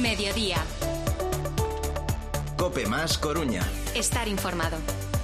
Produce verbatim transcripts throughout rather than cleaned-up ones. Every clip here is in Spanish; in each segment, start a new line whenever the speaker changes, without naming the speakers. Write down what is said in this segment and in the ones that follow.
Mediodía.
COPE más Coruña.
Estar informado.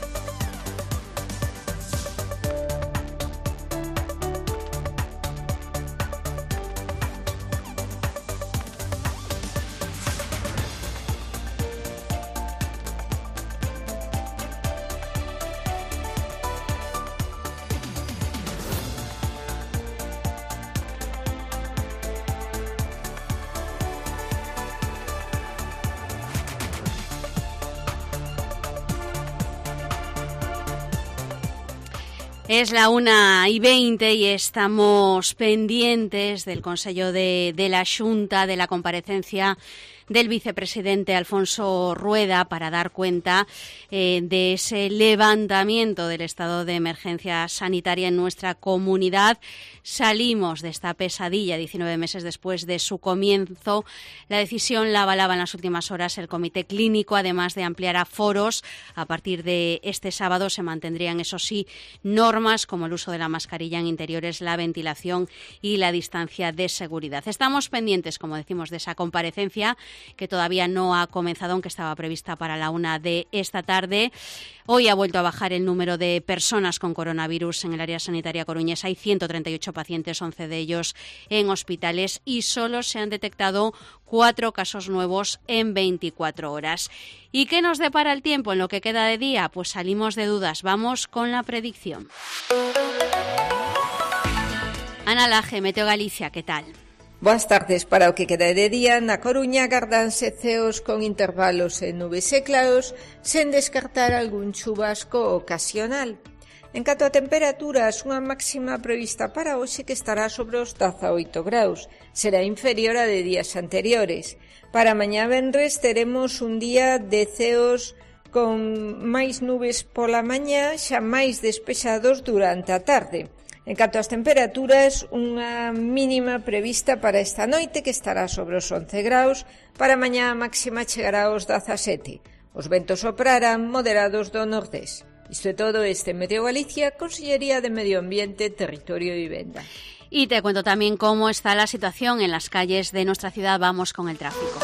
Es la una y veinte y estamos pendientes del Consejo de, de la Xunta, de la comparecencia del vicepresidente Alfonso Rueda para dar cuenta eh, de ese levantamiento del estado de emergencia sanitaria en nuestra comunidad. Salimos de esta pesadilla diecinueve meses después de su comienzo. La decisión la avalaba en las últimas horas el Comité Clínico, además de ampliar aforos. A partir de este sábado se mantendrían, eso sí, normas como el uso de la mascarilla en interiores, la ventilación y la distancia de seguridad. Estamos pendientes, como decimos, de esa comparecencia que todavía no ha comenzado, aunque estaba prevista para la una de esta tarde. Hoy ha vuelto a bajar el número de personas con coronavirus en el área sanitaria coruñesa. Hay ciento treinta y ocho pacientes, once de ellos en hospitales, y solo se han detectado cuatro casos nuevos en veinticuatro horas. ¿Y qué nos depara el tiempo en lo que queda de día? Pues salimos de dudas. Vamos con la predicción. Ana Laje, Meteo Galicia, ¿qué tal?
Boas tardes. Para o que queda de día, na Coruña gardanse ceos con intervalos en nubes e claros, sen descartar algún chubasco ocasional. En canto a temperaturas, unha máxima prevista para hoxe que estará sobre os dezaoito graus, será inferior a de días anteriores. Para mañá venres teremos un día de ceos con máis nubes pola mañá, xa máis despexados durante a tarde. En canto ás temperaturas, unha mínima prevista para esta noite que estará sobre os once graus, para mañá a máxima chegará aos dezasete. Os ventos soprarán moderados do nordés. Isto é todo este Meteo Galicia, Consellería de Medio Ambiente, Territorio e Vivenda.
Y te cuento también cómo está la situación en las calles de nuestra ciudad. Vamos con el tráfico.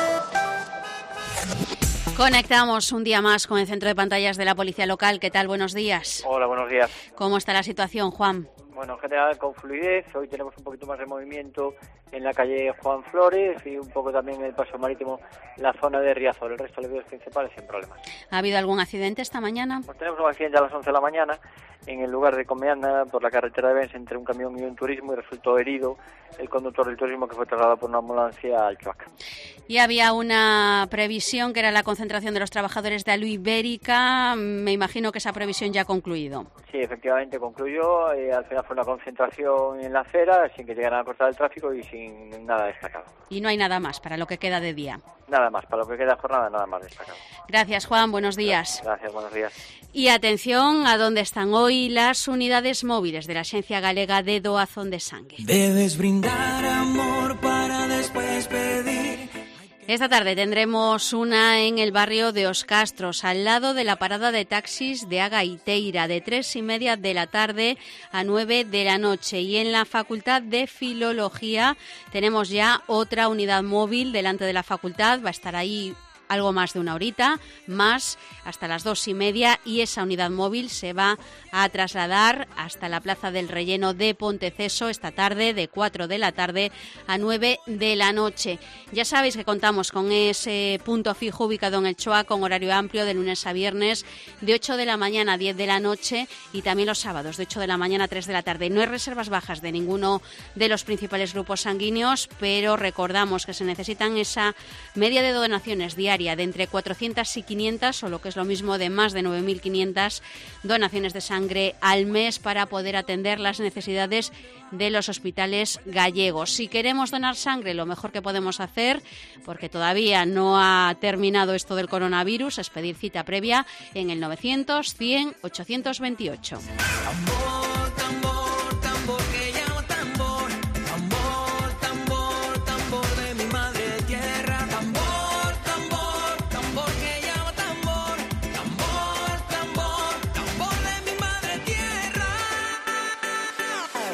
Conectamos un día más con el centro de pantallas de la Policía Local. ¿Qué tal? Buenos días.
Hola, buenos días.
¿Cómo está la situación, Juan?
Bueno, en general con fluidez. Hoy tenemos un poquito más de movimiento en la calle Juan Flores y un poco también en el paso marítimo, la zona de Riazor. El resto de vías principales sin problemas.
¿Ha habido algún accidente esta mañana?
Pues tenemos un accidente a las once de la mañana en el lugar de Comeanda, por la carretera de Bens, entre un camión y un turismo, y resultó herido el conductor del turismo, que fue trasladado por una ambulancia al Chuac.
Y había una previsión que era la concentración de los trabajadores de Alu Ibérica. Me imagino que esa previsión ya ha concluido.
Sí, efectivamente concluyó. Eh, al final fue una concentración en la acera, sin que llegaran a cortar el tráfico y sin nada destacado.
Y no hay nada más para lo que queda de día.
Nada más, para lo que queda de jornada, nada más destacado.
Gracias, Juan. Buenos días.
Gracias, buenos días.
Y atención a dónde están hoy las unidades móviles de la Axencia Galega de Doazón de Sangue.
Debes brindar amor para después pedir.
Esta tarde tendremos una en el barrio de Os Castros, al lado de la parada de taxis de Agaiteira, de tres y media de la tarde a nueve de la noche. Y en la Facultad de Filología tenemos ya otra unidad móvil delante de la facultad. Va a estar ahí algo más de una horita, más hasta las dos y media, y esa unidad móvil se va a trasladar hasta la Plaza del Relleno de Ponteceso esta tarde, de cuatro de la tarde a nueve de la noche. Ya sabéis que contamos con ese punto fijo ubicado en el Choa, con horario amplio de lunes a viernes, de ocho de la mañana a diez de la noche, y también los sábados de ocho de la mañana a tres de la tarde. No hay reservas bajas de ninguno de los principales grupos sanguíneos, pero recordamos que se necesitan esa media de donaciones diarias de entre cuatrocientas y quinientas, o lo que es lo mismo, de más de nueve mil quinientas donaciones de sangre al mes para poder atender las necesidades de los hospitales gallegos. Si queremos donar sangre, lo mejor que podemos hacer, porque todavía no ha terminado esto del coronavirus, es pedir cita previa en el novecientos cien ochocientos veintiocho.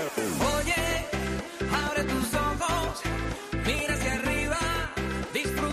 Mira hacia arriba, disfruta.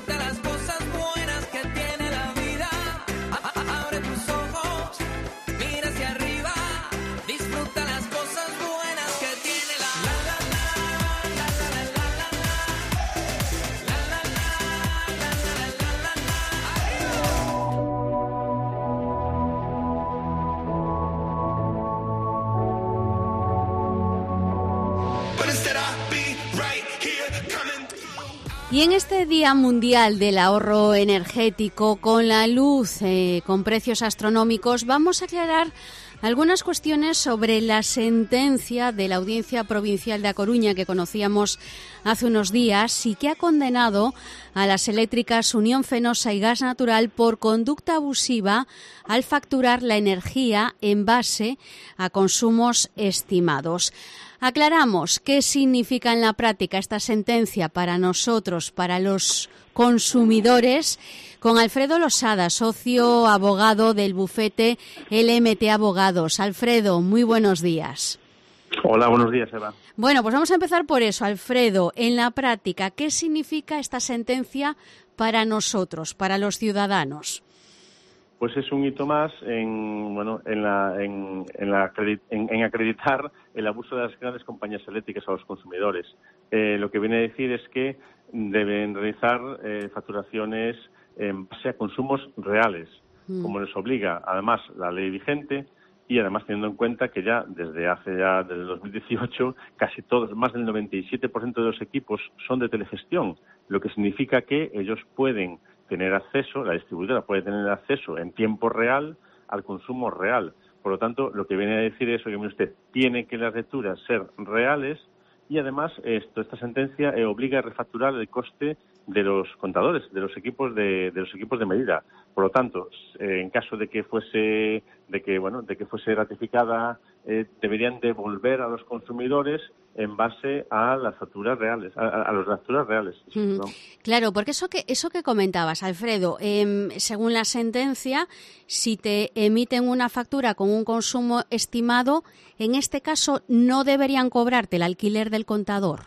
Y en este Día Mundial del Ahorro Energético, con la luz, eh, con precios astronómicos, vamos a aclarar algunas cuestiones sobre la sentencia de la Audiencia Provincial de A Coruña que conocíamos hace unos días y que ha condenado a las eléctricas Unión Fenosa y Gas Natural por conducta abusiva al facturar la energía en base a consumos estimados. Aclaramos qué significa en la práctica esta sentencia para nosotros, para los consumidores, con Alfredo Losada, socio abogado del bufete L M T Abogados. Alfredo, muy buenos días.
Hola, buenos días, Eva.
Bueno, pues vamos a empezar por eso, Alfredo. En la práctica, ¿qué significa esta sentencia para nosotros, para los ciudadanos?
Pues es un hito más en bueno en la en, en, la acredit, en, en acreditar el abuso de las grandes compañías eléctricas a los consumidores. Eh, lo que viene a decir es que deben realizar eh, facturaciones en base a consumos reales, mm. como les obliga además la ley vigente y además teniendo en cuenta que ya desde hace ya desde dos mil dieciocho casi todos, más del noventa y siete por ciento de los equipos son de telegestión, lo que significa que ellos pueden tener acceso, la distribuidora puede tener acceso en tiempo real al consumo real. Por lo tanto, lo que viene a decir es, oye, usted, tiene que las lecturas ser reales y además esto, esta sentencia eh, obliga a refacturar el coste de los contadores, de los equipos de, de los equipos de medida. Por lo tanto, eh, en caso de que fuese de que bueno de que fuese ratificada, eh, deberían devolver a los consumidores en base a las facturas reales, a, a las facturas reales.
Mm, ¿no? Claro, porque eso que eso que comentabas, Alfredo, eh, según la sentencia, si te emiten una factura con un consumo estimado, en este caso no deberían cobrarte el alquiler del contador.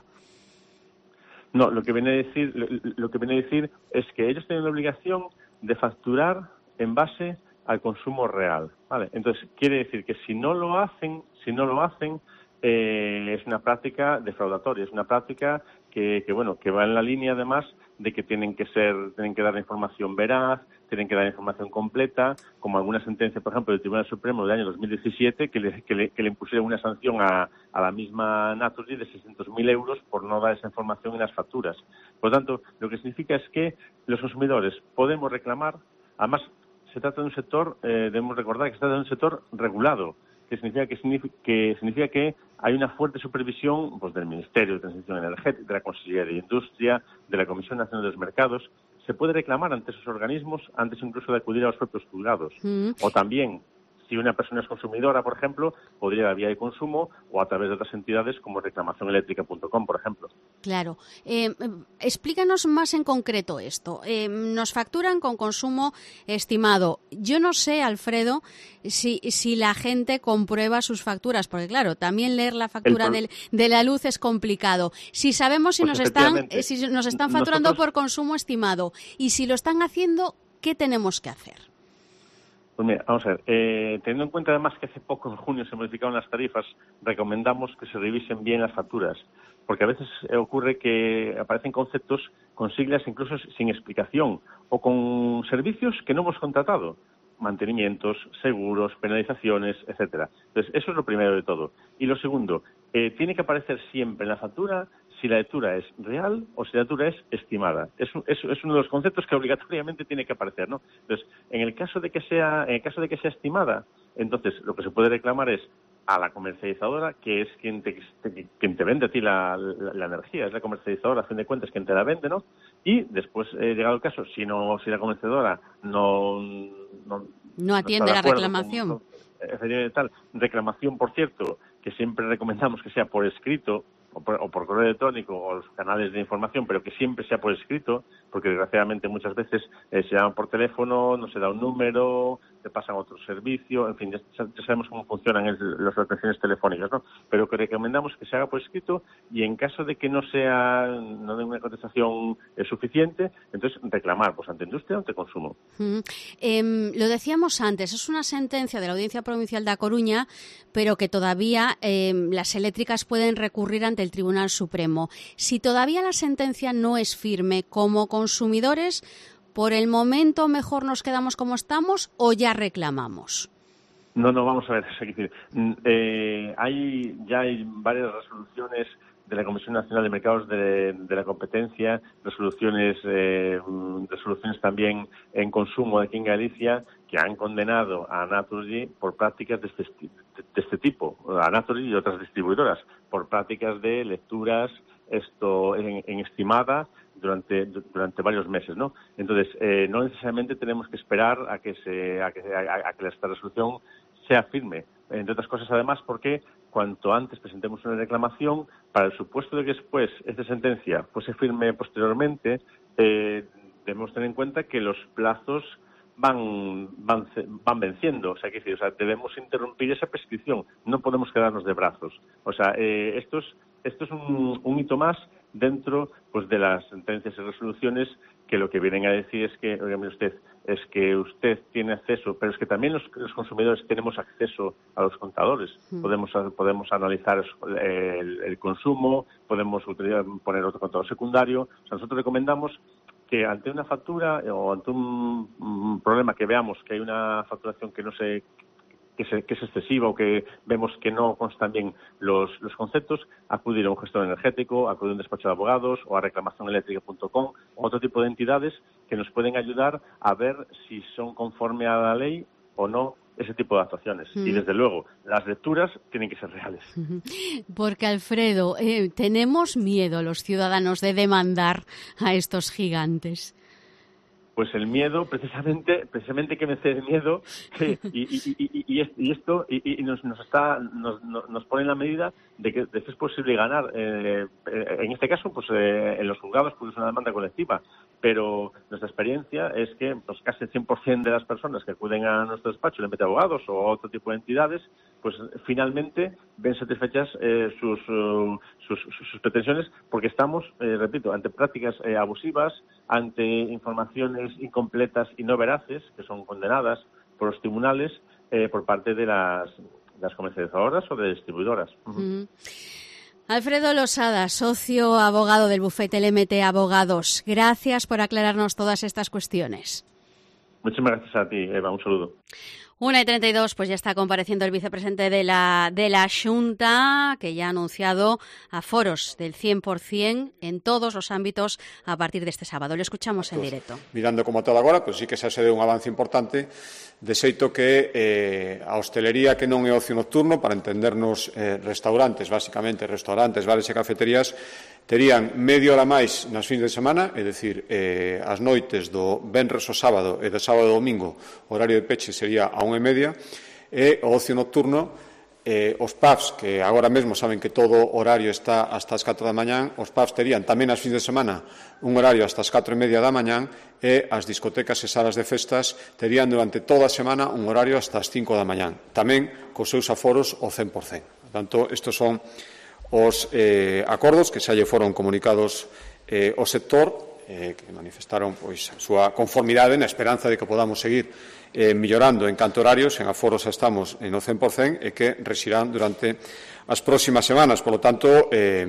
No, lo que viene a decir, lo, lo que viene a decir es que ellos tienen la obligación de facturar en base al consumo real, ¿vale? Entonces quiere decir que si no lo hacen, si no lo hacen, eh, es una práctica defraudatoria, es una práctica que, que bueno, que va en la línea además de que tienen que ser, tienen que dar información veraz, tienen que dar información completa, como alguna sentencia, por ejemplo, del Tribunal Supremo del año dos mil diecisiete, que le, que le, que le impusieron una sanción a, a la misma Naturgy de seiscientos mil euros por no dar esa información en las facturas. Por lo tanto, lo que significa es que los consumidores podemos reclamar, además se trata de un sector, eh, debemos recordar que se trata de un sector regulado, que significa que, significa que significa que hay una fuerte supervisión pues, del Ministerio de Transición Energética, de la Consellería de Industria, de la Comisión Nacional de los Mercados. Se puede reclamar ante esos organismos antes incluso de acudir a los propios juzgados. Mm. O también, si una persona es consumidora, por ejemplo, podría ir a vía de consumo o a través de otras entidades como reclamación eléctrica punto com, por ejemplo.
Claro. Eh, explícanos más en concreto esto. Eh, nos facturan con consumo estimado. Yo no sé, Alfredo, si, si la gente comprueba sus facturas, porque claro, también leer la factura del, de la luz es complicado. Si sabemos si, pues nos, están, eh, si nos están facturando nosotros... por consumo estimado y si lo están haciendo, ¿qué tenemos que hacer?
Pues mira, vamos a ver, eh, teniendo en cuenta además que hace poco, en junio, se modificaron las tarifas, recomendamos que se revisen bien las facturas, porque a veces eh, ocurre que aparecen conceptos con siglas incluso sin explicación o con servicios que no hemos contratado, mantenimientos, seguros, penalizaciones, etcétera. Entonces, eso es lo primero de todo. Y lo segundo, eh, tiene que aparecer siempre en la factura si la lectura es real o si la lectura es estimada. Es, es, es uno de los conceptos que obligatoriamente tiene que aparecer, ¿no? Entonces, en el caso de que sea, en el caso de que sea estimada, entonces lo que se puede reclamar es a la comercializadora, que es quien te, te, quien te vende a ti la, la, la energía, es la comercializadora, a fin de cuentas, quien te la vende, ¿no? Y después, eh, llegado el caso, si no, si la comercializadora no no,
no atiende no la reclamación.
Con, con, tal, reclamación, por cierto, que siempre recomendamos que sea por escrito, o por, o por correo electrónico o los canales de información, pero que siempre sea por escrito, porque desgraciadamente muchas veces eh, se llama por teléfono, no se da un número, te pasan a otro servicio, en fin, ya, ya sabemos cómo funcionan el, las atenciones telefónicas, ¿no? Pero que recomendamos que se haga por escrito y en caso de que no sea, no dé una contestación eh, suficiente, entonces reclamar pues ante industria o ante consumo.
Mm. Eh, lo decíamos antes, es una sentencia de la Audiencia Provincial de A Coruña, pero que todavía eh, las eléctricas pueden recurrir ante el Tribunal Supremo. Si todavía la sentencia no es firme, como consumidores, ¿por el momento mejor nos quedamos como estamos o ya reclamamos?
No, no, vamos a ver. Es decir, eh, hay ya hay varias resoluciones de la Comisión Nacional de Mercados de, de la Competencia, resoluciones eh, resoluciones también en consumo de aquí en Galicia, que han condenado a Naturgy por prácticas de este, de este tipo, a Naturgy y otras distribuidoras, por prácticas de lecturas esto en, en estimada durante durante varios meses, ¿no? Entonces, eh, no necesariamente tenemos que esperar a que se a que, a, a que esta resolución sea firme, entre otras cosas, además, porque cuanto antes presentemos una reclamación, para el supuesto de que después esta sentencia pues se firme posteriormente, eh, debemos tener en cuenta que los plazos van van van venciendo, o sea, que decir, o sea, debemos interrumpir esa prescripción, no podemos quedarnos de brazos. O sea, eh, esto es esto es un, un hito más dentro pues de las sentencias y resoluciones que lo que vienen a decir es que, oiga, mire usted, es que usted tiene acceso, pero es que también los, los consumidores tenemos acceso a los contadores. Mm. Podemos podemos analizar el, el consumo, podemos utilizar, poner otro contador secundario. O sea, nosotros recomendamos que ante una factura o ante un, un problema que veamos que hay una facturación que no se que, se, que es excesiva o que vemos que no constan bien los, los conceptos, acudir a un gestor energético, acudir a un despacho de abogados o a reclamación eléctrica punto com o otro tipo de entidades que nos pueden ayudar a ver si son conforme a la ley o no ese tipo de actuaciones. Mm. Y desde luego, las lecturas tienen que ser reales.
Porque, Alfredo, eh, tenemos miedo los ciudadanos de demandar a estos gigantes.
Pues el miedo, precisamente, precisamente que vence el miedo, sí, y, y, y, y, y esto y, y nos, nos está nos, nos pone en la medida de que, de que es posible ganar. Eh, en este caso, pues eh, en los juzgados, pues es una demanda colectiva, pero nuestra experiencia es que pues casi el cien por ciento de las personas que acuden a nuestro despacho, en vez de abogados o otro tipo de entidades, pues finalmente ven satisfechas eh, sus, uh, sus, sus, sus pretensiones, porque estamos, eh, repito, ante prácticas eh, abusivas, ante informaciones incompletas y no veraces, que son condenadas por los tribunales eh, por parte de las, de las comercializadoras o de distribuidoras. Uh-huh.
Mm. Alfredo Losada, socio abogado del bufete L M T Abogados. Gracias por aclararnos todas estas cuestiones.
Muchísimas gracias a ti, Eva. Un saludo.
una y treinta y dos, pues ya está compareciendo el vicepresidente de la, de la Xunta, que ya ha anunciado aforos del cien por cien en todos os ámbitos a partir de este sábado. Lo escuchamos en directo.
Mirando como todo agora, pues sí que xa se deu un avance importante, de xeito que eh, a hostelería que non é ocio nocturno, para entendernos eh, restaurantes, basicamente restaurantes, bares e cafeterías, terían media hora máis nas fins de semana, é dicir, eh, as noites do venres ao sábado e do sábado ao domingo, o horario de peche sería a unha e media, e o ocio nocturno, eh, os pubs, que agora mesmo saben que todo horario está hasta as catro da mañán, os pubs terían tamén as fins de semana un horario hasta as catro e media da mañán, e as discotecas e salas de festas terían durante toda a semana un horario hasta as cinco da mañán, tamén cos seus aforos ao cen por cen. Por tanto, estes son os eh, acordos que xa lle foron comunicados eh, ao sector, eh, que manifestaron pois a súa conformidade na esperanza de que podamos seguir eh, millorando en canto horarios, en aforos xa estamos en o cen por cen e que rexirán durante as próximas semanas. Por lo tanto, eh,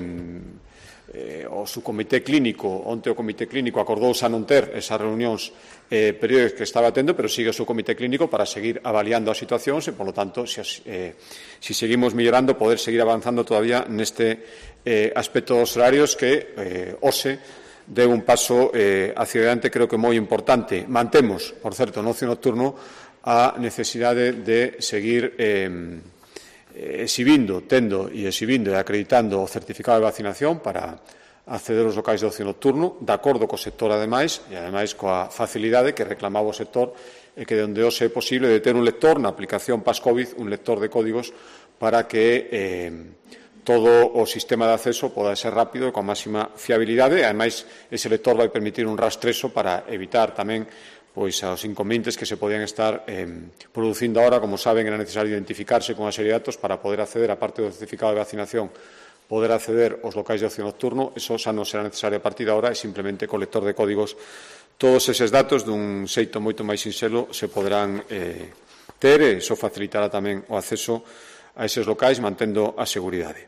eh, o subcomité clínico, onte o comité clínico acordou xa non ter esas reunións eh, períodos que estaba tendo, pero sigue o subcomité clínico para seguir avaliando as situacións e, por lo tanto, se si, eh, si seguimos mellorando, poder seguir avanzando todavía neste eh, aspecto dos horarios que eh, hoxe deu un paso eh, hacia adiante, creo que moi importante. Mantemos, por certo, no ocio nocturno a necesidade de seguir eh, exhibindo, tendo e exhibindo e acreditando o certificado de vacinación para acceder aos locais de ocio nocturno, de acordo co sector, ademais, e ademais coa facilidade que reclamaba o sector e que onde hoxe é posible de ter un lector na aplicación PasCovid, un lector de códigos para que eh, todo o sistema de acceso poda ser rápido e con máxima fiabilidade, e ademais ese lector vai permitir un rastreso para evitar tamén pois aos inconvenientes que se podían estar eh, producindo ahora. Como saben, era necesario identificarse con a serie de datos para poder acceder, a parte do certificado de vacinación, poder acceder aos locais de ocio nocturno. Eso xa non será necesario a partir de ahora, e simplemente co lector de códigos todos eses datos dun xeito moito máis sinxelo se poderán eh, ter, e iso facilitará tamén o acceso a eses locais mantendo a seguridade.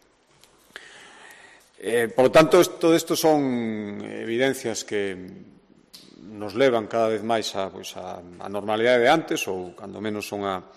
Eh, por lo tanto, todo isto son evidencias que nos levan cada vez máis a, pois, a, a normalidade de antes, ou cando menos son a,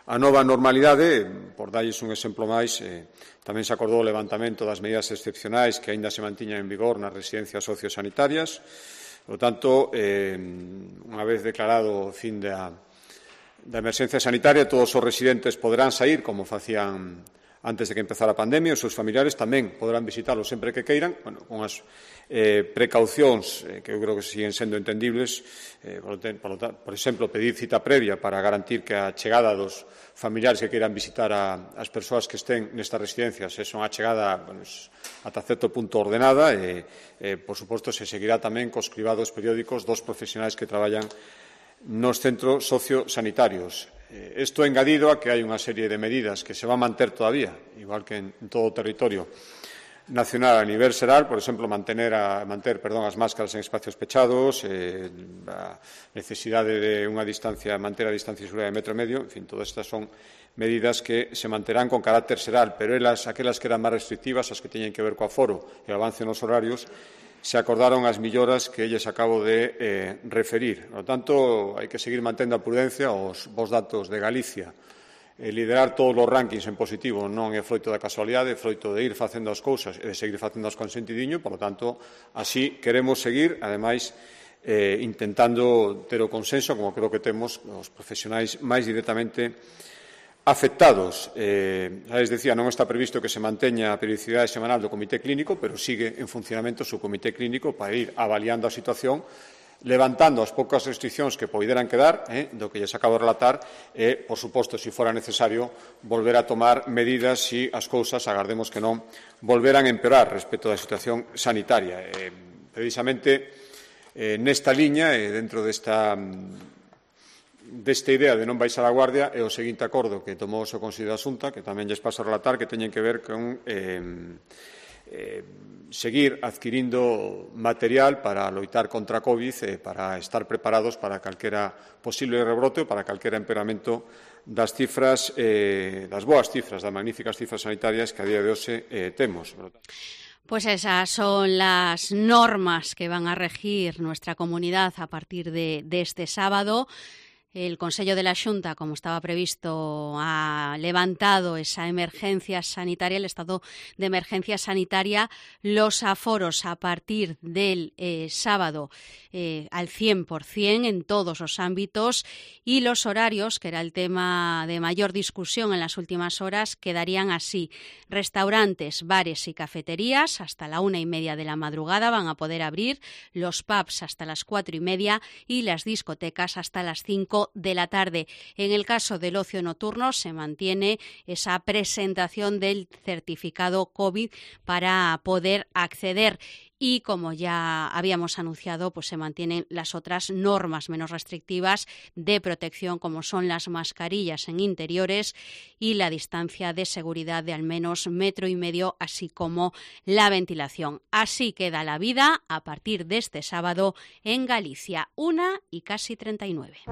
a nova normalidade, por darlles un exemplo máis, eh, tamén se acordou o levantamento das medidas excepcionais que aínda se mantiñan en vigor nas residencias sociosanitarias. Por lo tanto, eh, unha vez declarado o fin da, da emerxencia sanitaria, todos os residentes poderán sair, como facían antes de que empezara a pandemia, os seus familiares tamén poderán visitarlos sempre que queiran, bueno, con as eh, precaucións eh, que eu creo que siguen sendo entendibles, eh, por, por, por exemplo, pedir cita previa para garantir que a chegada dos familiares que queiran visitar a, as persoas que estén nestas residencias é unha chegada, bueno, ata certo punto ordenada e, eh, por suposto, se seguirá tamén cos cribados periódicos dos profesionais que traballan nos centros sociosanitarios. Isto engadido a que hai unha serie de medidas que se van a manter todavía, igual que en, en todo o territorio nacional a nivel xeral, por exemplo, mantener a, manter perdón, as máscaras en espacios pechados, eh, a necesidade de unha distancia, manter a distancia de seguridade de metro e medio, en fin, todas estas son medidas que se manterán con carácter xeral, pero elas, aquelas que eran máis restrictivas, as que teñen que ver co aforo e o avance nos horarios, se acordaron as melloras que lles acabo de eh, referir. Por lo tanto, hai que seguir mantendo a prudencia. Os bons datos de Galicia, eh, liderar todos os rankings en positivo non é froito da casualidade, é froito de ir facendo as cousas e de seguir facendo as con sentidiño. Por lo tanto, así queremos seguir, ademais, eh, intentando ter o consenso, como creo que temos os profesionais máis directamente afectados. Eh, les decía, non está previsto que se manteña a periodicidade semanal do Comité Clínico, pero sigue en funcionamento o seu Comité Clínico para ir avaliando a situación, levantando as poucas restriccións que poideran quedar, eh, do que lles acabo de relatar, e, por suposto, se fora necesario, volver a tomar medidas se as cousas, agardemos que non, volveran a empeorar respecto da situación sanitaria. Eh, precisamente, eh, nesta liña, e eh, dentro desta desta idea de non baixar a guardia, é o seguinte acordo que tomou o seu Consello da Xunta, que tamén lles paso a relatar, que teñen que ver con eh, eh, seguir adquirindo material para loitar contra a COVID, e para estar preparados para calquera posible rebrote ou para calquera empeoramento das cifras, eh, das boas cifras, das magníficas cifras sanitarias que a día de hoxe eh, temos.
Pues esas son las normas que van a regir nuestra comunidad a partir de, de este sábado. El Consello de la Xunta, como estaba previsto, ha levantado esa emergencia sanitaria, el estado de emergencia sanitaria, los aforos a partir del eh, sábado eh, al cien por cien en todos los ámbitos, y los horarios, que era el tema de mayor discusión en las últimas horas, quedarían así. Restaurantes, bares y cafeterías hasta la una y media de la madrugada van a poder abrir, los pubs hasta las cuatro y media y las discotecas hasta las cinco de la tarde. En el caso del ocio nocturno se mantiene esa presentación del certificado COVID para poder acceder. Y como ya habíamos anunciado, pues se mantienen las otras normas menos restrictivas de protección, como son las mascarillas en interiores y la distancia de seguridad de al menos metro y medio, así como la ventilación. Así queda la vida a partir de este sábado en Galicia, una y casi treinta y nueve.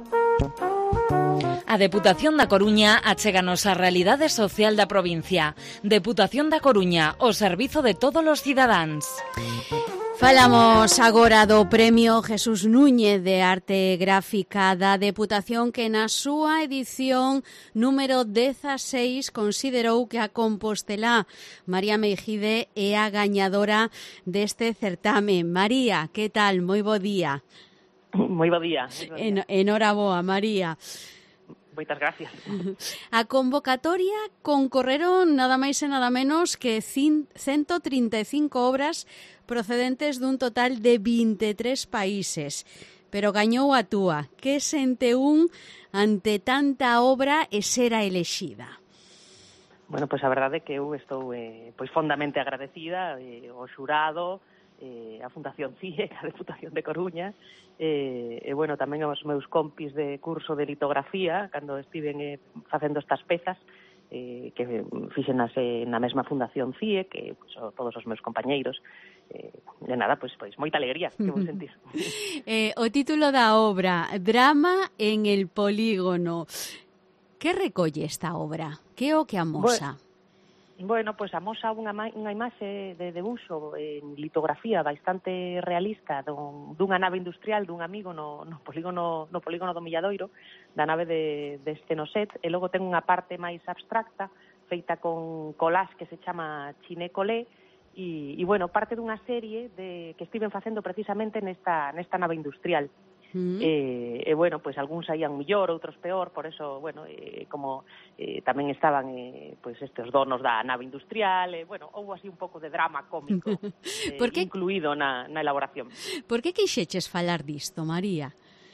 A Deputación da Coruña achéganos a realidade social da provincia. Deputación da Coruña, o servizo de todos os cidadáns.
Falamos agora do Premio Jesús Núñez de Arte Gráfica da Deputación, que na súa edición número dezaseis considerou que a compostelá María Meijide é a gañadora deste certame. María, que tal? Moi bo día.
Moi bo día.
En, enhoraboa, María.
Moitas gracias.
A convocatoria concorreron nada máis e nada menos que ciento trinta e cinco obras procedentes dun total de vinte e tres países. Pero gañou a túa. Que sente un ante tanta obra e ser a elexida?
Bueno, pois a verdade é que eu estou eh, pois fondamente agradecida eh, ao xurado, eh, a Fundación C I E, a Deputación de Coruña, e, e bueno, tamén aos meus compis de curso de litografía, cando estiven eh, facendo estas pezas, eh, que fixenas eh, na mesma Fundación C I E, que pues, todos os meus compañeiros, eh, de nada, pois, pois moita alegría que vou sentir.
eh, o título da obra, Drama en el polígono. Que recolle esta obra? Que o que amosa?
Bueno, Bueno, pois pues amosa unha, unha imaxe de debuxo en litografía bastante realista dun, dunha nave industrial dun amigo no, no polígono no polígono do Milladoiro, da nave de, de Stenoset, e logo ten unha parte máis abstracta feita con collage que se chama Chiné-Colé, e, e bueno, parte dunha serie de, que estiven facendo precisamente nesta, nesta nave industrial. Mm. E, e, bueno, pois pues, algúns saían mellor, outros peor, por eso, bueno, eh, como eh, tamén estaban eh, pois pues, estes donos da nave industrial, e, bueno, houve así un pouco de drama cómico eh, que... incluído na, na elaboración.
Por que quixeches falar disto, María?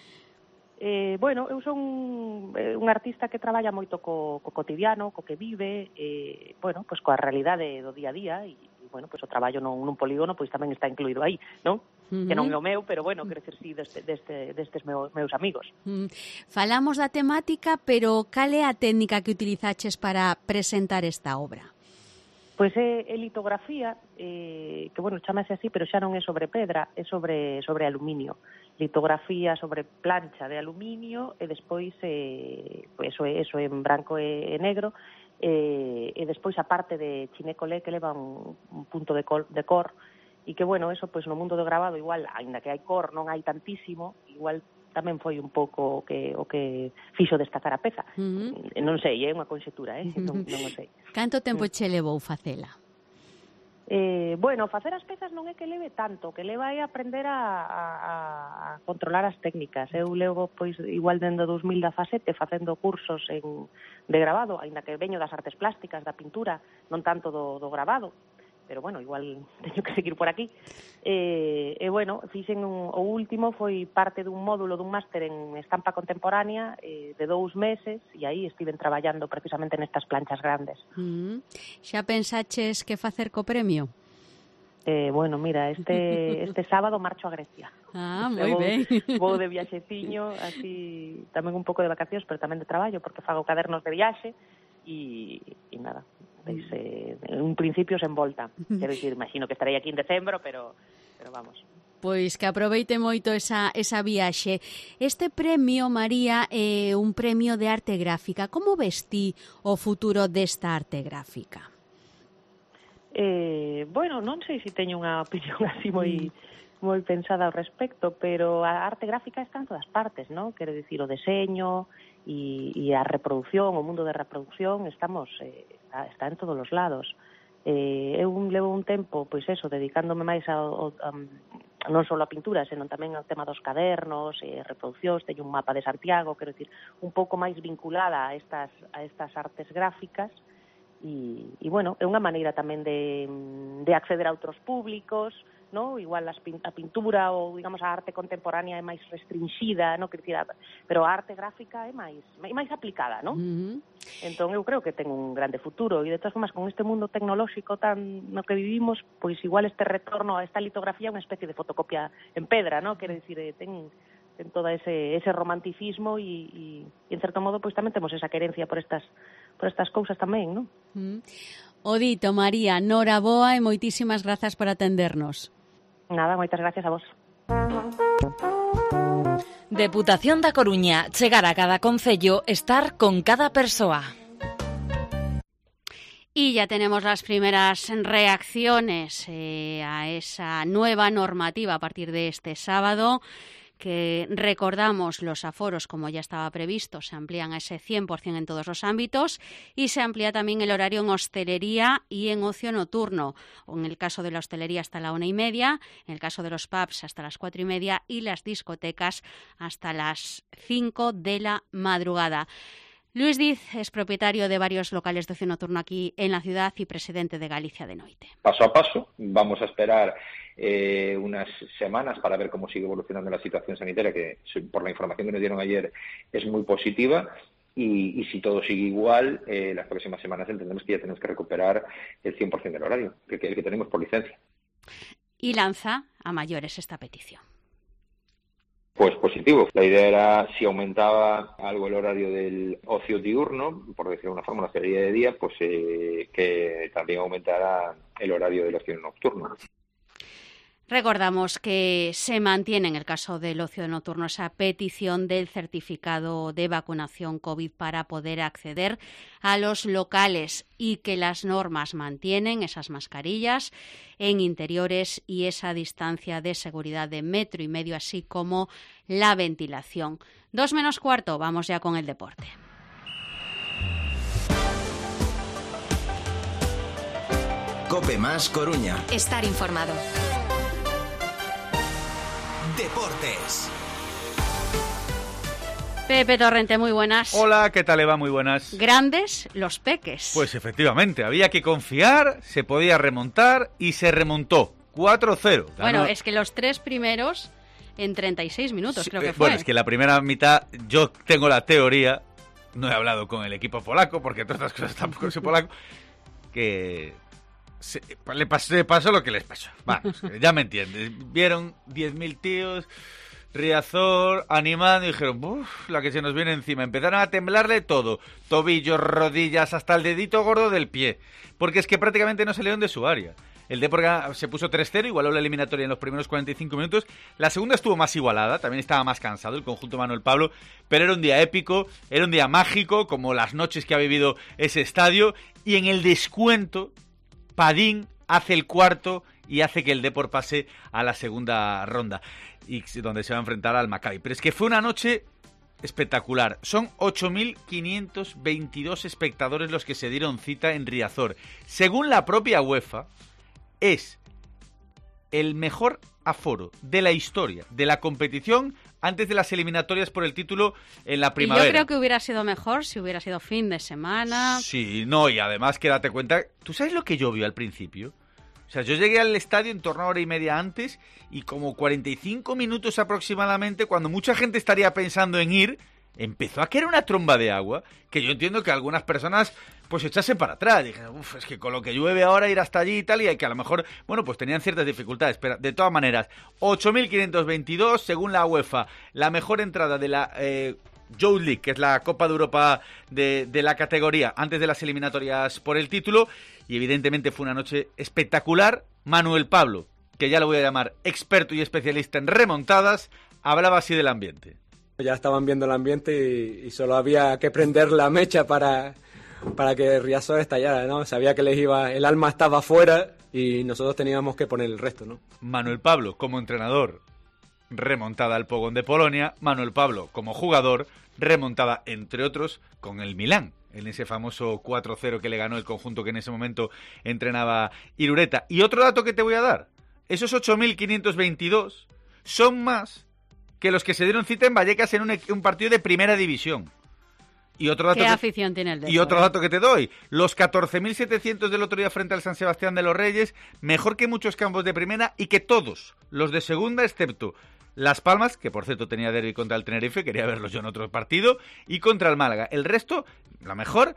Eh, bueno, eu son eh, un artista que traballa moito co, co cotidiano, co que vive, eh, bueno, pois pues, coa realidade do día a día, e, e bueno, pois pues, o traballo nun, nun polígono pois tamén está incluído aí, non? Uh-huh. Que non é o meu, pero bueno, quero decir, sí, deste, deste, destes meus, meus amigos.
Uh-huh. Falamos da temática, pero cal é a técnica que utilizaches para presentar esta obra?
Pois é, é litografía, eh, que, bueno, chamase así, pero xa non é sobre pedra, é sobre, sobre aluminio. Litografía sobre plancha de aluminio e despois, eh, pois eso é, eso é en branco e, e negro, eh, e despois a parte de Chiné-Colé que leva un, un punto de cor, de cor, e que, bueno, eso, pois no mundo do grabado, igual, aínda que hai cor, non hai tantísimo, igual tamén foi un pouco o que, o que fixo destacar a peza. Uh-huh. Non sei, é unha conxetura, eh? non, non o sei.
Canto tempo che levou facela?
Eh, bueno, facer as pezas non é que leve tanto, que leva é aprender a, a, a controlar as técnicas. Eu levo, pois, igual dende dos mil dezasete facendo cursos en, de grabado, aínda que veño das artes plásticas, da pintura, non tanto do, do grabado, pero bueno, igual teño que seguir por aquí. E, e bueno, fixen un, o último foi parte dun módulo dun máster en estampa contemporánea eh, de dous meses, e aí estiven traballando precisamente nestas planchas grandes.
Mm. Xa pensaches que facer co premio?
Eh, bueno, mira, este este sábado marcho a Grecia.
Ah, moi ben.
Vou de viaxetiño, así tamén un pouco de vacacións, pero tamén de traballo, porque fago cadernos de viaxe, e, e nada, Pois, eh, en un principio sen volta. Quero dicir, imagino que estarei aquí en decembro, pero, pero vamos.
Pois que aproveite moito esa, esa viaxe. Este premio, María, é un premio de arte gráfica. Como ves ti o futuro desta arte gráfica?
Eh, bueno, non sei se teño unha opinión así moi... Mm. moi pensada ao respecto, pero a arte gráfica está en todas partes, ¿no? Quero dicir, o deseño e, e a reproducción, o mundo de reproducción, estamos eh, está, está en todos os lados. Eh, eu levo un tempo, pois eso, dedicándome máis ao, ao, non só a pintura, senón tamén ao tema dos cadernos, eh, reproduccións, teño un mapa de Santiago, quero dicir, un pouco máis vinculada a estas, a estas artes gráficas, e, e bueno, é unha maneira tamén de, de acceder a outros públicos, no, igual a pintura ou, digamos, a arte contemporánea é máis restringida, no, pero a arte gráfica é máis é máis aplicada, no? Uh-huh. Entón, eu creo que ten un grande futuro, e de todas formas, con este mundo tecnolóxico tan no que vivimos, pois igual este retorno a esta litografía é unha especie de fotocopia en pedra, no? Quero dicir, ten, ten todo ese, ese romanticismo e, e, e, en certo modo, pois tamén temos esa querencia por estas, por estas cousas tamén, no?
Uh-huh. O dito, María, noraboa e moitísimas grazas por atendernos.
Nada, moitas gracias a vos.
Deputación da Coruña, chegar a cada concello, estar con cada persoa.
Y ya tenemos las primeras reacciones eh, a esa nueva normativa a partir de este sábado, que recordamos los aforos, como ya estaba previsto, se amplían a ese cien por ciento en todos los ámbitos, y se amplía también el horario en hostelería y en ocio nocturno. En el caso de la hostelería hasta la una y media, en el caso de los pubs hasta las cuatro y media y las discotecas hasta las cinco de la madrugada. Luis Diz es propietario de varios locales de ocio nocturno aquí en la ciudad y presidente de Galicia de Noite.
Paso a paso, vamos a esperar eh, unas semanas para ver cómo sigue evolucionando la situación sanitaria, que por la información que nos dieron ayer es muy positiva, y, y si todo sigue igual, eh, las próximas semanas entendemos que ya tenemos que recuperar el cien por ciento del horario, que, que, el que tenemos por licencia.
Y lanza a mayores esta petición.
Pues positivo. La idea era, si aumentaba algo el horario del ocio diurno, por decirlo de una forma, la hostelería de día, pues eh, que también aumentara el horario del ocio nocturno.
Recordamos que se mantiene en el caso del ocio nocturno esa petición del certificado de vacunación COVID para poder acceder a los locales y que las normas mantienen esas mascarillas en interiores y esa distancia de seguridad de metro y medio, así como la ventilación. Dos menos cuarto, vamos ya con el deporte.
COPE más Coruña.
Estar informado.
Deportes.
Pepe Torrente, muy buenas.
Hola, ¿qué tal, Eva? Muy buenas.
Grandes los peques.
Pues efectivamente, había que confiar, se podía remontar y se remontó. cuatro cero. Ganó...
Bueno, es que los tres primeros en treinta y seis minutos, sí, creo que
eh,
fue.
Bueno, es que la primera mitad, yo tengo la teoría, no he hablado con el equipo polaco, porque todas estas cosas tampoco soy polaco, que... Se, le pasó, le pasó lo que les pasó. Vamos, ya me entiendes. Vieron diez mil tíos, Riazor, animando y dijeron, uff, la que se nos viene encima. Empezaron a temblarle todo. Tobillos, rodillas, hasta el dedito gordo del pie. Porque es que prácticamente no salieron de su área. El Depor se puso tres cero, igualó la eliminatoria en los primeros cuarenta y cinco minutos. La segunda estuvo más igualada, también estaba más cansado el conjunto Manuel Pablo, pero era un día épico, era un día mágico, como las noches que ha vivido ese estadio. Y en el descuento... Padín hace el cuarto y hace que el Depor pase a la segunda ronda, y donde se va a enfrentar al Maccabi. Pero es que fue una noche espectacular. Son ocho mil quinientos veintidós espectadores los que se dieron cita en Riazor. Según la propia UEFA, es el mejor aforo de la historia de la competición antes de las eliminatorias por el título en la primavera.
Y yo creo que hubiera sido mejor si hubiera sido fin de semana.
Sí, no, y además que date cuenta, ¿tú sabes lo que yo vi al principio? O sea, yo llegué al estadio en torno a hora y media antes y como cuarenta y cinco minutos aproximadamente, cuando mucha gente estaría pensando en ir, empezó a caer una tromba de agua, que yo entiendo que algunas personas pues echasen para atrás. Dije, uff, es que con lo que llueve ahora ir hasta allí y tal, y que a lo mejor, bueno, pues tenían ciertas dificultades. Pero de todas maneras, ocho mil quinientos veintidós, según la UEFA, la mejor entrada de la eh, Youth League, que es la Copa de Europa de, de la categoría, antes de las eliminatorias por el título, y evidentemente fue una noche espectacular. Manuel Pablo, que ya lo voy a llamar experto y especialista en remontadas, hablaba así del ambiente.
Ya estaban viendo el ambiente y, y solo había que prender la mecha para, para que Riazor estallara, ¿no? Sabía que les iba, el alma estaba afuera y nosotros teníamos que poner el resto, ¿no?
Manuel Pablo como entrenador, remontada al Pogoń de Polonia. Manuel Pablo como jugador, remontada entre otros con el Milán, en ese famoso cuatro cero que le ganó el conjunto que en ese momento entrenaba Irureta. Y otro dato que te voy a dar, esos ocho mil quinientos veintidós son más que los que se dieron cita en Vallecas en un, un partido de primera división. Y otro dato
¿Qué
que,
afición tiene el Depor?
Y otro dato que te doy, los catorce mil setecientos del otro día frente al San Sebastián de los Reyes, mejor que muchos campos de primera y que todos los de segunda, excepto Las Palmas, que por cierto tenía derbi contra el Tenerife, quería verlos yo en otro partido, y contra el Málaga. El resto, la mejor,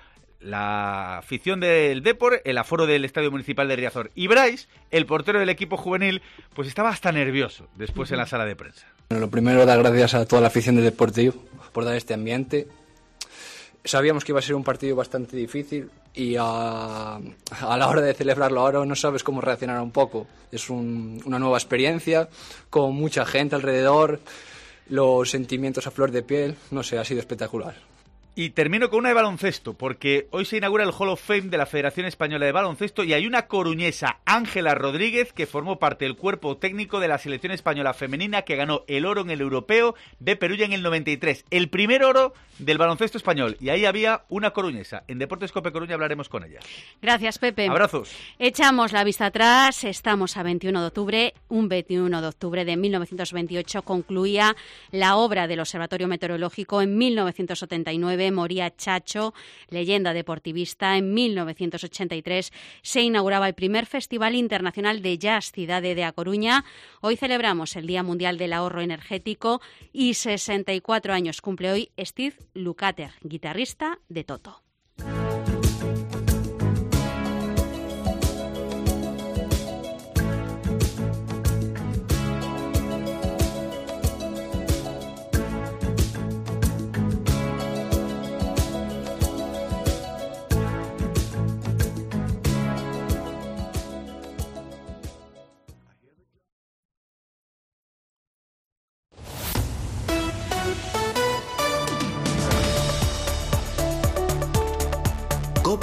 la afición del Depor, el aforo del Estadio Municipal de Riazor. Y Brais, el portero del equipo juvenil, pues estaba hasta nervioso después en la sala de prensa.
Bueno, lo primero, dar gracias a toda la afición del Deportivo por dar este ambiente. Sabíamos que iba a ser un partido bastante difícil y a, a la hora de celebrarlo ahora no sabes cómo reaccionar un poco. Es un, una nueva experiencia, con mucha gente alrededor, los sentimientos a flor de piel, no sé, ha sido espectacular.
Y termino con una de baloncesto, porque hoy se inaugura el Hall of Fame de la Federación Española de Baloncesto y hay una coruñesa, Ángela Rodríguez, que formó parte del cuerpo técnico de la selección española femenina que ganó el oro en el Europeo de Perugia en el noventa y tres. El primer oro del baloncesto español. Y ahí había una coruñesa. En Deportes Cope Coruña hablaremos con ella.
Gracias, Pepe.
Abrazos.
Echamos la vista atrás. Estamos a veintiuno de octubre. Un veintiuno de octubre de mil novecientos veintiocho concluía la obra del Observatorio Meteorológico. En mil novecientos setenta y nueve moría Chacho, leyenda deportivista. En mil novecientos ochenta y tres se inauguraba el primer Festival Internacional de Jazz Cidade de A Coruña. Hoy celebramos el Día Mundial del Ahorro Energético y sesenta y cuatro años cumple hoy Steve Lukather, guitarrista de Toto.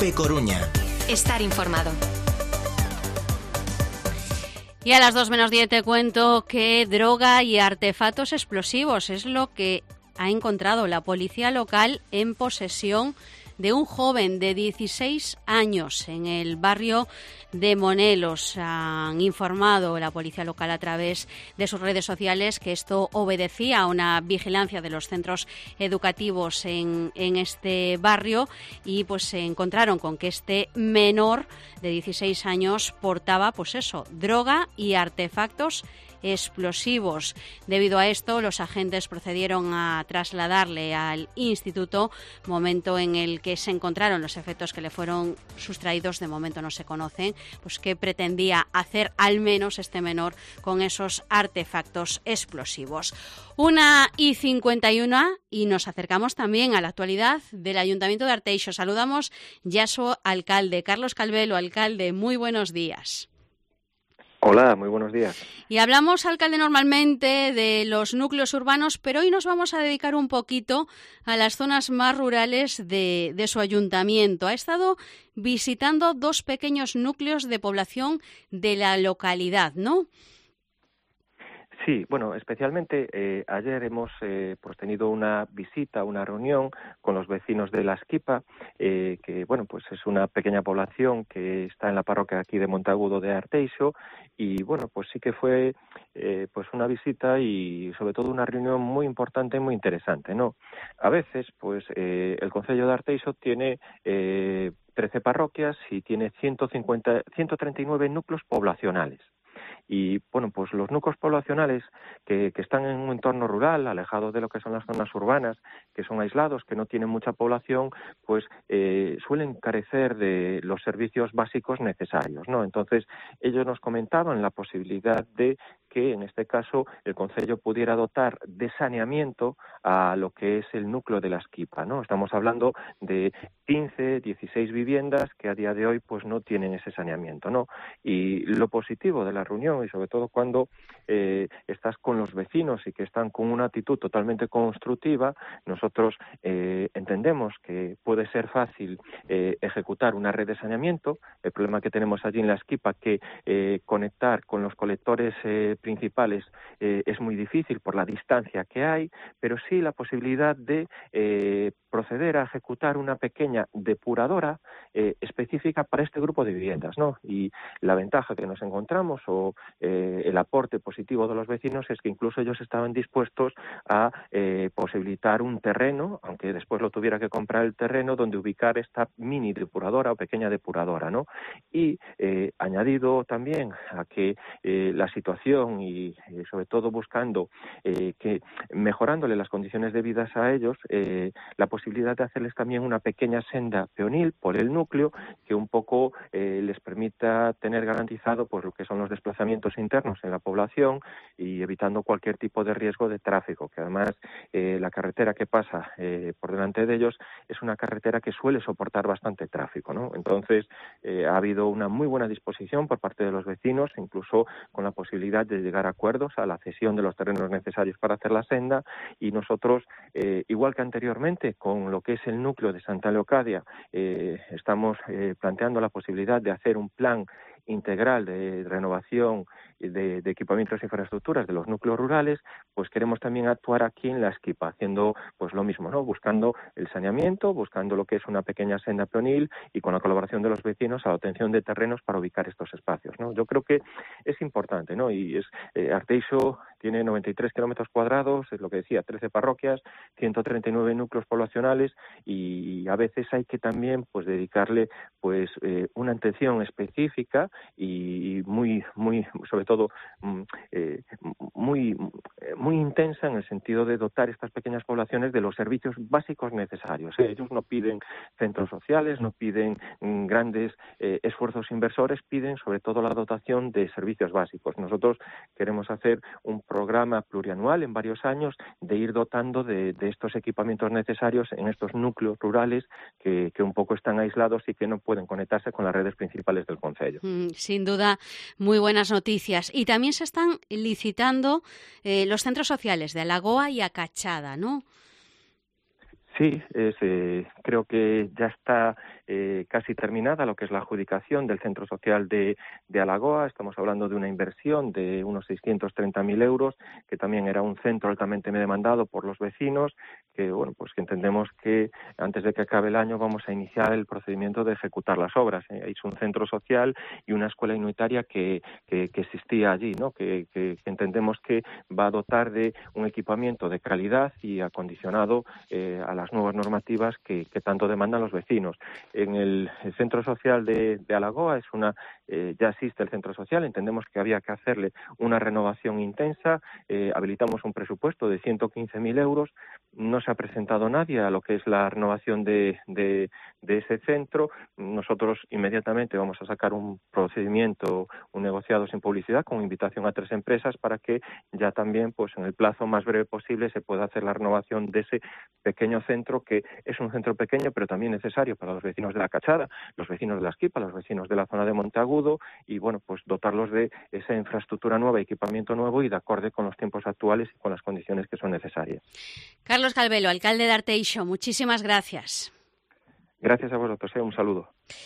Cope Coruña.
Estar informado.
Y a las dos menos diez te cuento que droga y artefactos explosivos es lo que ha encontrado la policía local en posesión de un joven de dieciséis años en el barrio de Monelos. Han informado la policía local a través de sus redes sociales que esto obedecía a una vigilancia de los centros educativos en, en este barrio y pues se encontraron con que este menor de dieciséis años portaba pues eso, droga y artefactos explosivos. Debido a esto, los agentes procedieron a trasladarle al instituto, momento en el que se encontraron los efectos que le fueron sustraídos. De momento no se conocen, pues qué pretendía hacer al menos este menor con esos artefactos explosivos. Una y cincuenta y una y nos acercamos también a la actualidad del Ayuntamiento de Arteixo. Saludamos ya a su alcalde, Carlos Calvelo. Alcalde, muy buenos días.
Hola, muy buenos días.
Y hablamos, alcalde, normalmente de los núcleos urbanos, pero hoy nos vamos a dedicar un poquito a las zonas más rurales de, de su ayuntamiento. Ha estado visitando dos pequeños núcleos de población de la localidad, ¿no?
Sí, bueno, especialmente eh, ayer hemos eh, pues tenido una visita, una reunión con los vecinos de La Esquipa, eh, que bueno, pues es una pequeña población que está en la parroquia aquí de Monteagudo de Arteixo, y bueno, pues sí que fue eh, pues una visita y sobre todo una reunión muy importante, muy interesante, ¿no? A veces, pues eh, el concello de Arteixo tiene eh, trece parroquias y tiene ciento cincuenta, ciento treinta y nueve núcleos poblacionales. Y, bueno, pues los núcleos poblacionales que, que están en un entorno rural, alejados de lo que son las zonas urbanas, que son aislados, que no tienen mucha población, pues eh, suelen carecer de los servicios básicos necesarios, ¿no? Entonces, ellos nos comentaban la posibilidad de que, en este caso, el concello pudiera dotar de saneamiento a lo que es el núcleo de La Esquipa, ¿no? Estamos hablando de quince, dieciséis viviendas que a día de hoy pues no tienen ese saneamiento, ¿no? Y lo positivo de la reunión, y sobre todo cuando eh, estás con los vecinos y que están con una actitud totalmente constructiva, nosotros eh, entendemos que puede ser fácil eh, ejecutar una red de saneamiento. El problema que tenemos allí en La Esquipa, que eh, conectar con los colectores eh, principales eh, es muy difícil por la distancia que hay, pero sí la posibilidad de eh, proceder a ejecutar una pequeña depuradora eh, específica para este grupo de viviendas, ¿no? Y la ventaja que nos encontramos o eh, el aporte positivo de los vecinos es que incluso ellos estaban dispuestos a eh, posibilitar un terreno, aunque después lo tuviera que comprar el terreno, donde ubicar esta mini depuradora o pequeña depuradora, ¿no? Y eh, añadido también a que eh, la situación y eh, sobre todo buscando eh, que mejorándole las condiciones de vida a ellos, eh, la posibilidad de hacerles también una pequeña senda peonil por el núcleo que un poco eh, les permita tener garantizado pues lo que son los desplazamientos internos en la población y evitando cualquier tipo de riesgo de tráfico, que además eh, la carretera que pasa eh, por delante de ellos es una carretera que suele soportar bastante tráfico, ¿no? Entonces eh, ha habido una muy buena disposición por parte de los vecinos, incluso con la posibilidad de llegar a acuerdos a la cesión de los terrenos necesarios para hacer la senda, y nosotros, eh, igual que anteriormente con lo que es el núcleo de Santa Leocadia, eh, estamos eh, planteando la posibilidad de hacer un plan integral de renovación de, de equipamientos e infraestructuras de los núcleos rurales, pues queremos también actuar aquí en La Esquipa, haciendo pues lo mismo, ¿no? Buscando el saneamiento, buscando lo que es una pequeña senda peonil y con la colaboración de los vecinos a la obtención de terrenos para ubicar estos espacios, ¿no? Yo creo que es importante, ¿no? Y es eh, Arteixo tiene noventa y tres kilómetros cuadrados, es lo que decía, trece parroquias, ciento treinta y nueve núcleos poblacionales, y a veces hay que también pues dedicarle pues eh, una atención específica y muy muy sobre todo eh, muy muy intensa en el sentido de dotar estas pequeñas poblaciones de los servicios básicos necesarios. Ellos no piden centros sociales, no piden mm, grandes eh, esfuerzos inversores, piden sobre todo la dotación de servicios básicos. Nosotros queremos hacer un programa plurianual en varios años de ir dotando de, de estos equipamientos necesarios en estos núcleos rurales que, que un poco están aislados y que no pueden conectarse con las redes principales del concello.
Mm, sin duda, muy buenas noticias. Y también se están licitando eh, los centros sociales de Alagoa y Acachada, ¿no?
Sí, es, eh, creo que ya está eh, casi terminada lo que es la adjudicación del Centro Social de, de Alagoa. Estamos hablando de una inversión de unos seiscientos treinta mil euros, que también era un centro altamente demandado por los vecinos, que bueno, pues que entendemos que antes de que acabe el año vamos a iniciar el procedimiento de ejecutar las obras. Eh, es un centro social y una escuela unitaria que, que, que existía allí, ¿no? Que, que, que entendemos que va a dotar de un equipamiento de calidad y acondicionado eh, a las nuevas normativas que, que tanto demandan los vecinos. En el, el Centro Social de, de Alagoa es una, eh, ya existe el Centro Social, entendemos que había que hacerle una renovación intensa, eh, habilitamos un presupuesto de ciento quince mil euros, no se ha presentado nadie a lo que es la renovación de, de, de ese centro. Nosotros inmediatamente vamos a sacar un procedimiento, un negociado sin publicidad con invitación a tres empresas para que ya también, pues en el plazo más breve posible, se pueda hacer la renovación de ese pequeño centro, que es un centro pequeño pero también necesario para los vecinos de La Cachada, los vecinos de La Esquipa, los vecinos de la zona de Monteagudo, y bueno, pues dotarlos de esa infraestructura nueva, equipamiento nuevo y de acorde con los tiempos actuales y con las condiciones que son necesarias.
Carlos Calvelo, alcalde de Arteixo, muchísimas gracias.
Gracias a vosotros, eh, un saludo.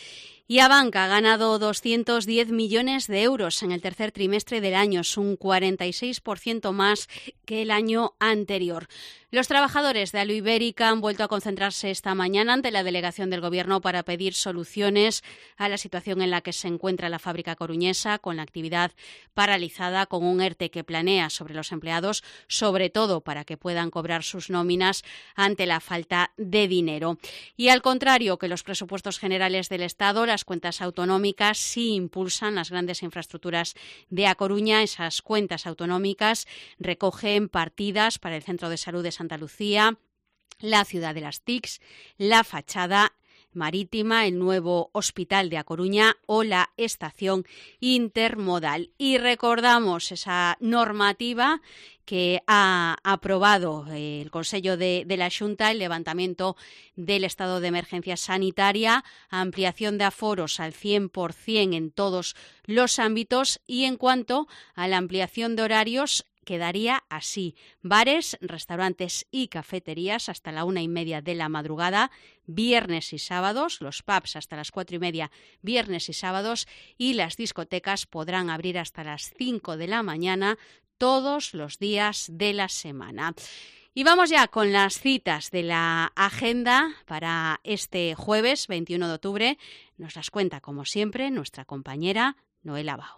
Y Abanca ha ganado doscientos diez millones de euros en el tercer trimestre del año, es un cuarenta y seis por ciento más que el año anterior. Los trabajadores de Aluibérica han vuelto a concentrarse esta mañana ante la delegación del Gobierno para pedir soluciones a la situación en la que se encuentra la fábrica coruñesa, con la actividad paralizada, con un ERTE que planea sobre los empleados, sobre todo para que puedan cobrar sus nóminas ante la falta de dinero. Y al contrario que los presupuestos generales del Estado, las cuentas autonómicas sí impulsan las grandes infraestructuras de A Coruña. Esas cuentas autonómicas recogen partidas para el Centro de Salud de Santa Lucía, la Ciudad de las T I Cs, la fachada marítima, el nuevo hospital de A Coruña o la estación intermodal. Y recordamos esa normativa que ha aprobado el Consejo de, de la Xunta, el levantamiento del estado de emergencia sanitaria, ampliación de aforos al cien por ciento en todos los ámbitos, y en cuanto a la ampliación de horarios, quedaría así: bares, restaurantes y cafeterías hasta la una y media de la madrugada, viernes y sábados, los pubs hasta las cuatro y media, viernes y sábados, y las discotecas podrán abrir hasta las cinco de la mañana todos los días de la semana. Y vamos ya con las citas de la agenda para este jueves veintiuno de octubre. Nos las cuenta, como siempre, nuestra compañera Noela Bao.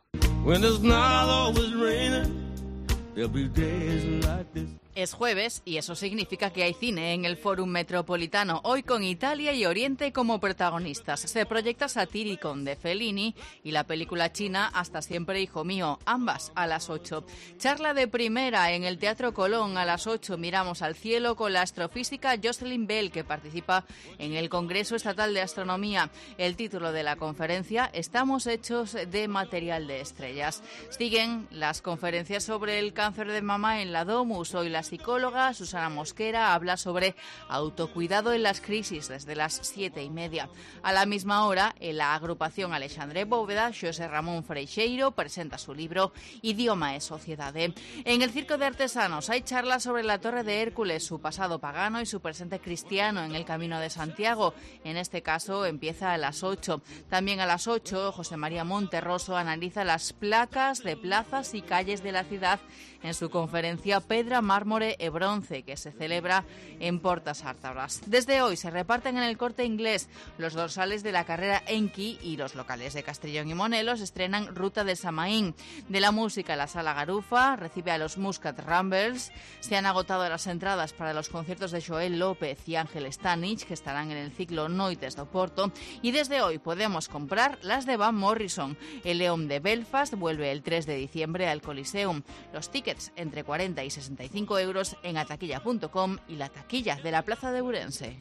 Es jueves y eso significa que hay cine en el Fórum Metropolitano, hoy con Italia y Oriente como protagonistas. Se proyecta Satyricon de Fellini y la película china Hasta siempre, hijo mío, ambas a las ocho. Charla de primera en el Teatro Colón a las ocho. Miramos al cielo con la astrofísica Jocelyn Bell, que participa en el Congreso Estatal de Astronomía. El título de la conferencia: Estamos hechos de material de estrellas. Siguen las conferencias sobre el cáncer de mama en la Domus. Hoy la psicóloga Susana Mosquera habla sobre autocuidado en las crisis desde las siete y media. A la misma hora, en la agrupación Alexandre Bóveda, José Ramón Freixeiro presenta su libro Idioma e Sociedade. En el Circo de Artesanos hay charlas sobre la Torre de Hércules, su pasado pagano y su presente cristiano en el Camino de Santiago. En este caso empieza a las ocho. También a las ocho, José María Monterroso analiza las placas de plazas y calles de la ciudad en su conferencia Pedra, Mármore e Bronce, que se celebra en Portas Ártabras. Desde hoy se reparten en el Corte Inglés los dorsales de la carrera Enki, y los locales de Castellón y Monelos estrenan Ruta de Samaín. De la música, la Sala Garufa recibe a los Muscat Ramblers. Se han agotado las entradas para los conciertos de Joel López y Ángel Stanich, que estarán en el ciclo Noites do Porto, y desde hoy podemos comprar las de Van Morrison. El León de Belfast vuelve el tres de diciembre al Coliseum. Los tickets entre cuarenta y sesenta y cinco euros en ataquilla punto com y la taquilla de la Plaza de Ourense.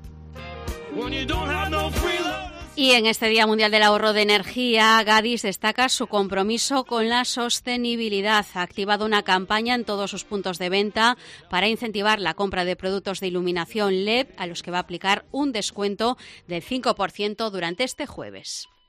Y en este Día Mundial del Ahorro de Energía, Gadis destaca su compromiso con la sostenibilidad. Ha activado una campaña en todos sus puntos de venta para incentivar la compra de productos de iluminación L E D, a los que va a aplicar un descuento del cinco por ciento durante este jueves.